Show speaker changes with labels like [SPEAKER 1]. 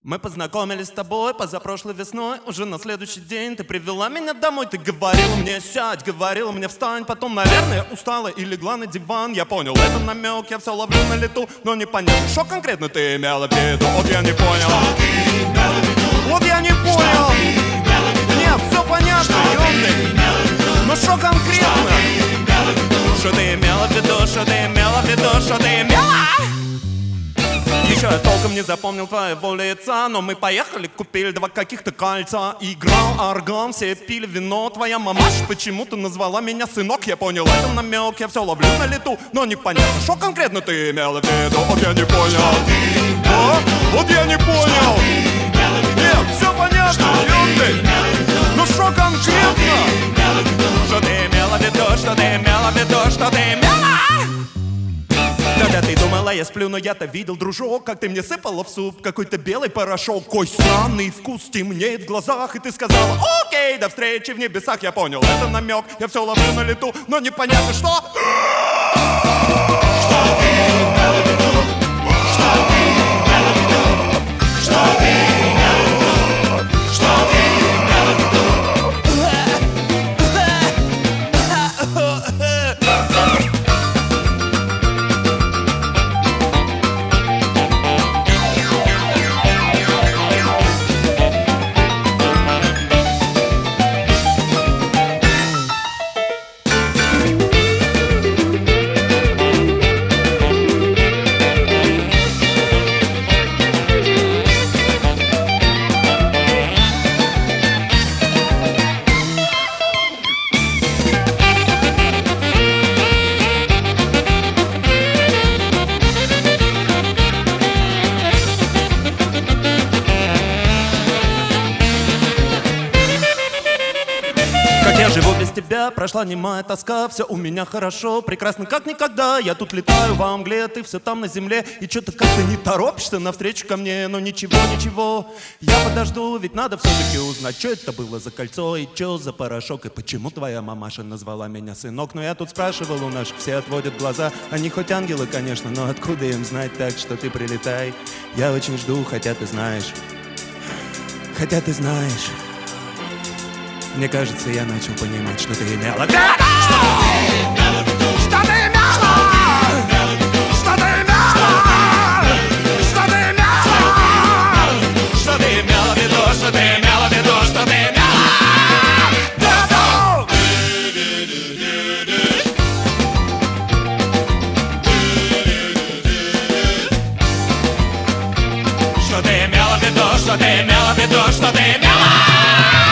[SPEAKER 1] Мы познакомились с тобой позапрошлой весной. Уже на следующий день ты привела меня домой. Ты говорила мне сядь, говорила мне встань. Потом, наверное, устала и легла на диван. Я понял, это намек, я все ловлю на лету. Но не понятно, что конкретно ты имела в виду. Вот я не понял. Вот я не понял. Нет, все понятно, ёбный. Но что конкретно? Что ты имела в виду, что ты имела в виду, что ты имела? Еще я толком не запомнил твоего лица, но мы поехали, купили два каких-то кольца. Играл орган, все пили вино. Твоя мамаша почему-то назвала меня сынок. Я понял, это намек, я все ловлю на лету. Но непонятно, что конкретно ты имела в виду. Вот я не понял. Вот я не понял. Нет, все понятно, ёпты. Ну что конкретно? Что ты имела в виду, что ты имела в виду, что ты имела? Когда ты думала, я сплю, но я-то видел, дружок, как ты мне сыпала в суп какой-то белый порошок. Кой странный вкус темнеет в глазах. И ты сказала: окей, до встречи в небесах. Я понял, это намек, я все ловлю на лету. Но непонятно, что. Что ты имела в виду? Что ты имела в виду? Что ты имела в виду? Что ты имела в виду? Я живу без тебя, прошла немая тоска. Все у меня хорошо, прекрасно как никогда. Я тут летаю во мгле, ты все там на земле. И что-то как-то не торопишься навстречу ко мне. Но ничего, ничего, я подожду. Ведь надо все-таки узнать, что это было за кольцо и что за порошок. И почему твоя мамаша назвала меня сынок. Но я тут спрашивал у наших, все отводят глаза. Они хоть ангелы, конечно, но откуда им знать? Так что ты прилетай, я очень жду, хотя ты знаешь. Хотя ты знаешь. Мне кажется, я начал понимать, что ты имела в виду. Что ты имела в виду? Что ты имела? Что ты имела? Что ты имела? Что ты имела в виду? Что ты имела в виду? Что ты имела? Что ты имела в виду? Что ты имела в виду? Что ты имела?